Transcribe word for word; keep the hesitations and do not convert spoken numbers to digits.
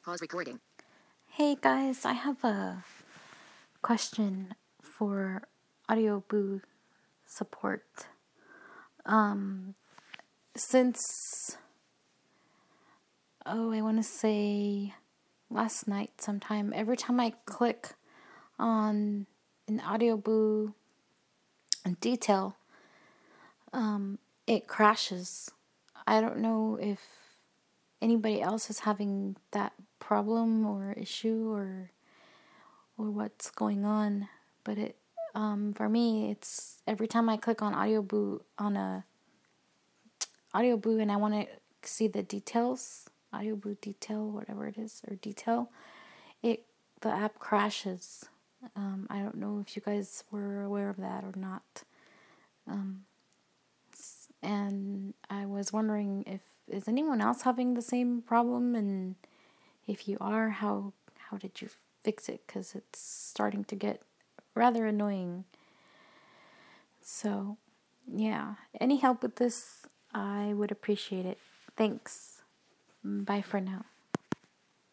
Pause recording. Hey guys, I have a question for Audioboo support. Um, since, oh, I want to say last night sometime, every time I click on an Audioboo detail, um, it crashes. I don't know if anybody else is having that problem or issue or or what's going on, but it um for me it's every time I click on Audioboo on a Audioboo and I want to see the details, Audioboo detail, whatever it is, or detail, it the app crashes. Um, I don't know if you guys were aware of that or not. Um, and I was wondering if is anyone else having the same problem, and if you are, how how did you fix it? Because it's starting to get rather annoying. So, yeah, any help with this, I would appreciate it. Thanks. Bye for now.